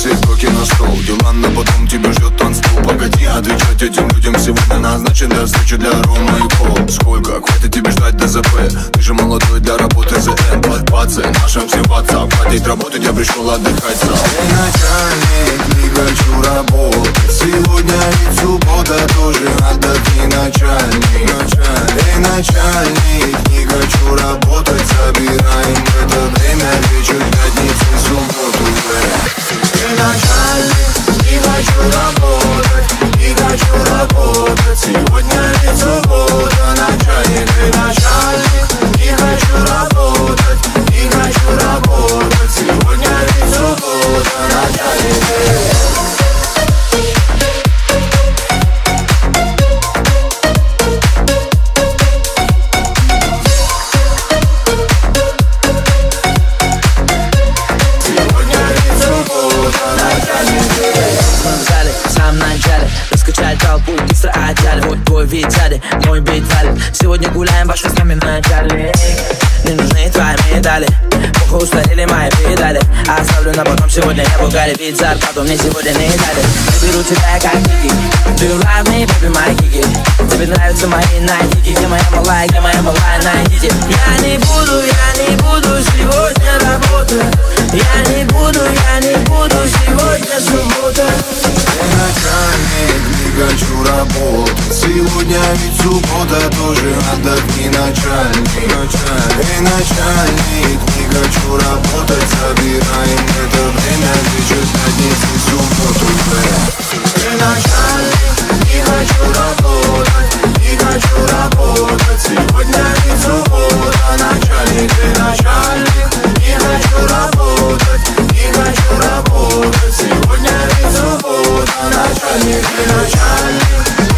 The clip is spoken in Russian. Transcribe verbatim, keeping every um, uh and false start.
все коки на стол. Дела на потом, тебя ждет танцпол. Погоди, отвечать этим людям сегодня назначен для встречи для Рома и Пол. Сколько, хватит тебе ждать ДЗП? Ты же молодой для работы ЗН. Под пацы, нашим всем WhatsApp. Хватит работать, я пришел отдыхать сам. Эй, начальник, не хочу работать. Сегодня ведь суббота, тоже отдохни, начальник. Эй, начальник, не хочу работать. Собираем в это время вечер пятницы, субботу. Эй, начальник, не хочу работать. Не хочу работать. Сегодня ведь суббота, начальник. Эй, начальник, не хочу работать. Не хочу работать. Сегодня ведь суббота, начальник. Твой вид сзади, мой бит валит. Сегодня гуляем, башка с нами начали. Не нужны твои медали. Плохо устарели мои педали. Оставлю на потом, сегодня я в угаре. Ведь зарплату мне сегодня не дали. Заберу тебя как Ники. Do you love me, baby, my кики? Тебе нравятся мои найтики. Где моя малая, где моя малая, найдите. Я не буду, я не буду сегодня работать. Я не буду, я не буду сегодня суббота. Начальник, не хочу работать. Сегодня ведь суббота, тоже отдохни, начальник. Эй, начальник, не хочу работать. Собираем это время вечер пятницы, субботу. Эй, начальник, не хочу работать. Не хочу работать. Сегодня ведь суббота, начальник. Эй, начальник, не хочу работать. Не хочу работать. Сегодня ведь суббота, начальник. Эй, начальник.